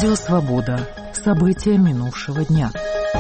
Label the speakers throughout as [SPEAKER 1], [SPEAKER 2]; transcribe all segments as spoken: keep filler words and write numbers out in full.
[SPEAKER 1] Радио «Свобода». События минувшего дня.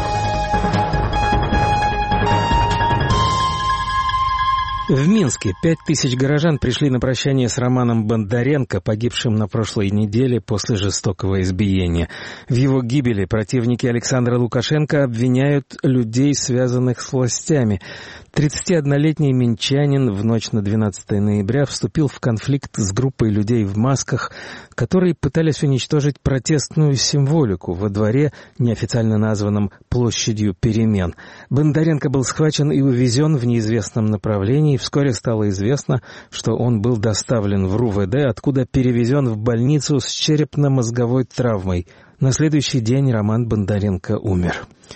[SPEAKER 2] В Минске пять тысяч горожан пришли на прощание с Романом Бондаренко, погибшим на прошлой неделе после жестокого избиения. В его гибели противники Александра Лукашенко обвиняют людей, связанных с властями. тридцатиоднолетний минчанин в ночь на двенадцатое ноября вступил в конфликт с группой людей в масках, которые пытались уничтожить протестную символику во дворе, неофициально названном «Площадью перемен». Бондаренко был схвачен и увезен в неизвестном направлении. Вскоре стало известно, что он был доставлен в РУВД, откуда перевезен в больницу с черепно-мозговой травмой. На следующий день Роман Бондаренко умер.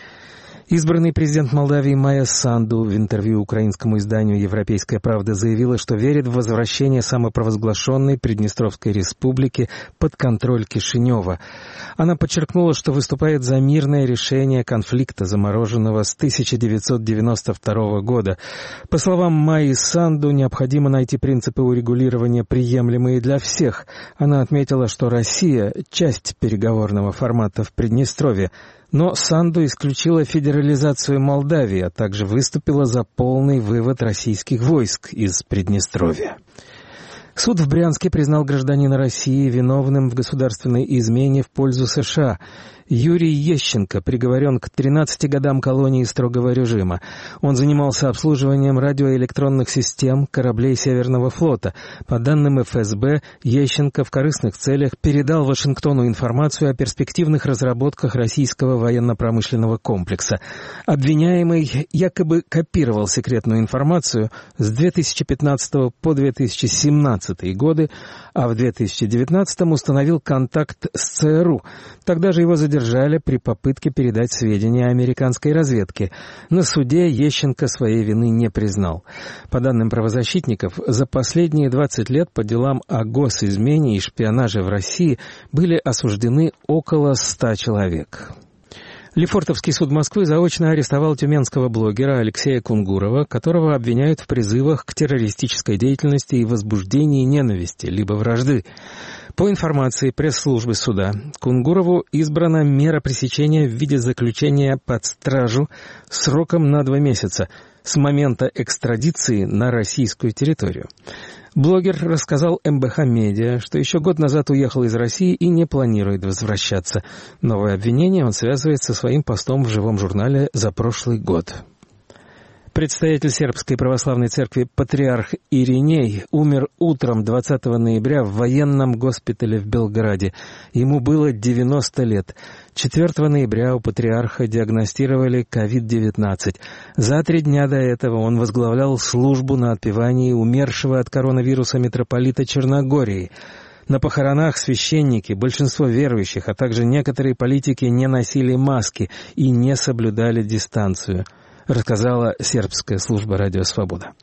[SPEAKER 2] Избранный президент Молдавии Майя Санду в интервью украинскому изданию «Европейская правда» заявила, что верит в возвращение самопровозглашенной Приднестровской республики под контроль Кишинева. Она подчеркнула, что выступает за мирное решение конфликта, замороженного с тысяча девятьсот девяносто второго года. По словам Майи Санду, необходимо найти принципы урегулирования, приемлемые для всех. Она отметила, что Россия – часть переговорного формата в Приднестровье. Но Санду исключила федерализацию Молдавии, а также выступила за полный вывод российских войск из Приднестровья. Суд в Брянске признал гражданина России виновным в государственной измене в пользу США. Юрий Ещенко приговорен к тринадцати годам колонии строгого режима. Он занимался обслуживанием радиоэлектронных систем кораблей Северного флота. По данным эф эс бэ, Ещенко в корыстных целях передал Вашингтону информацию о перспективных разработках российского военно-промышленного комплекса. Обвиняемый якобы копировал секретную информацию с две тысячи пятнадцатого по две тысячи семнадцатый годы, а в две тысячи девятнадцатом установил контакт с ЦРУ. Тогда же его задержали при попытке передать сведения американской разведке. На суде Ещенко своей вины не признал. По данным правозащитников, за последние двадцать лет по делам о госизмене и шпионаже в России были осуждены около ста человек. Лефортовский суд Москвы заочно арестовал тюменского блогера Алексея Кунгурова, которого обвиняют в призывах к террористической деятельности и возбуждении ненависти, либо вражды. По информации пресс-службы суда, Кунгурову избрана мера пресечения в виде заключения под стражу сроком на два месяца с момента экстрадиции на российскую территорию. Блогер рассказал эм бэ ха Медиа, что еще год назад уехал из России и не планирует возвращаться. Новое обвинение он связывает со своим постом в живом журнале за прошлый год. Предстоятель Сербской православной церкви патриарх Ириней умер утром двадцатого ноября в военном госпитале в Белграде. Ему было девяносто лет. четвёртого ноября у патриарха диагностировали ковид девятнадцать. За три дня до этого он возглавлял службу на отпевании умершего от коронавируса митрополита Черногории. На похоронах священники, большинство верующих, а также некоторые политики не носили маски и не соблюдали дистанцию, рассказала сербская служба «Радио Свобода».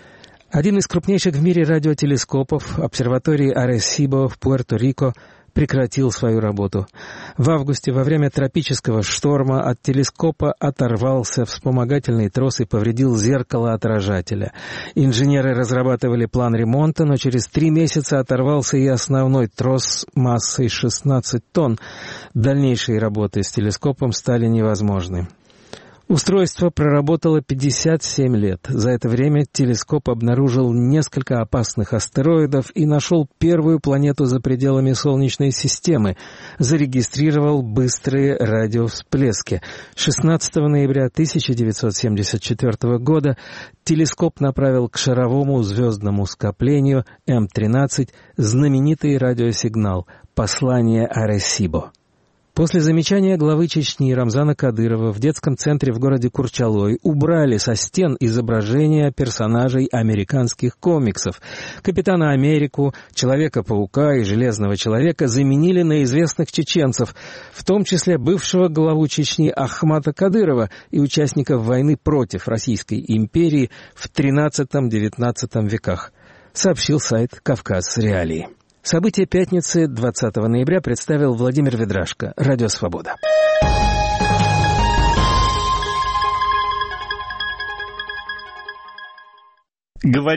[SPEAKER 2] Один из крупнейших в мире радиотелескопов, обсерватории Аресибо в Пуэрто-Рико, прекратил свою работу. В августе во время тропического шторма от телескопа оторвался вспомогательный трос и повредил зеркало отражателя. Инженеры разрабатывали план ремонта, но через три месяца оторвался и основной трос массой шестнадцать тонн. Дальнейшие работы с телескопом стали невозможны. Устройство проработало пятьдесят семь лет. За это время телескоп обнаружил несколько опасных астероидов и нашел первую планету за пределами Солнечной системы. Зарегистрировал быстрые радиовсплески. шестнадцатого ноября тысяча девятьсот семьдесят четвёртого года телескоп направил к шаровому звездному скоплению эм тринадцать знаменитый радиосигнал «Послание Аресибо». После замечания главы Чечни Рамзана Кадырова в детском центре в городе Курчалой убрали со стен изображения персонажей американских комиксов. Капитана Америку, Человека-паука и Железного человека заменили на известных чеченцев, в том числе бывшего главу Чечни Ахмата Кадырова и участников войны против Российской империи в тринадцатом-девятнадцатом веках, сообщил сайт «Кавказ Реалии». События пятницы двадцатого ноября представил Владимир Ведрашко, Радио Свобода.
[SPEAKER 3] Говори